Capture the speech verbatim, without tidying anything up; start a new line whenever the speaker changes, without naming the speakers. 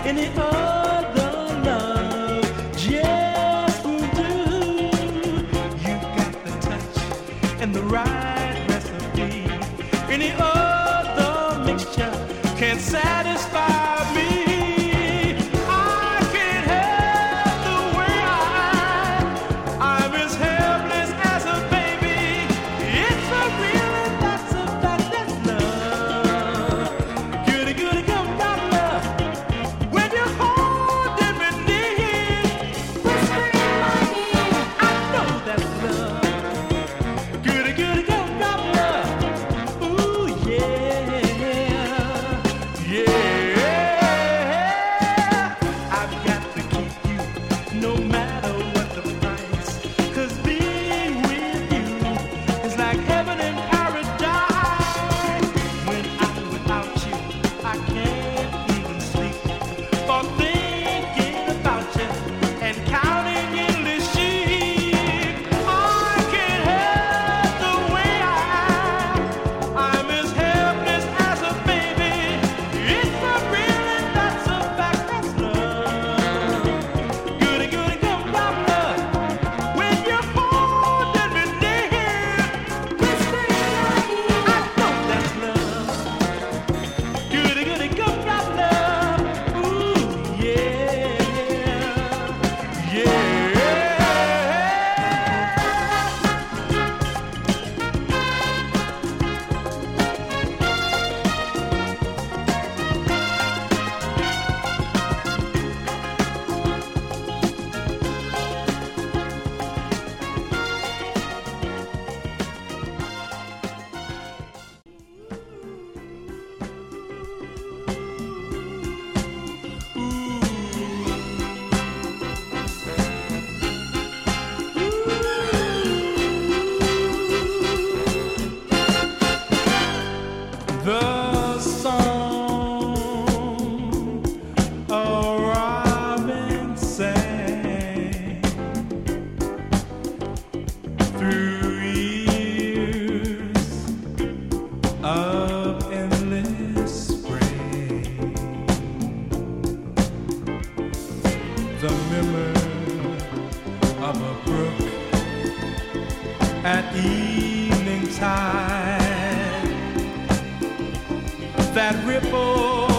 any other love just won't do. You got the touch and the right recipe. Any other mixture can't satisfy me. I can't help the way I, I'm as helpless as a baby. It's a real and that's a fact, that's love. Goody, goody, gum, gum, love. When you're holding me near, whispering in my ear, I know that's love. Goody, goody, gum, gum, love. Ooh, yeah, yeah. I've got to keep you no matter what the price. 'Cause being with you is like heaven and paradise. When I'm without you, I can't even sleep. For thinking about you and counting endless sheep. I can't help the way I am. I'm as helpless as a baby. It's a real and that's a fact, that's love. Goody, goody, gum, gum, love. When you're holding me near, whispering in my ear, I know that's love. Goody, goody, gum, gum, love. Ooh, yeah, yeah. The song a robin sang through years of endless spring. The memory of a brook at evening tide that ripple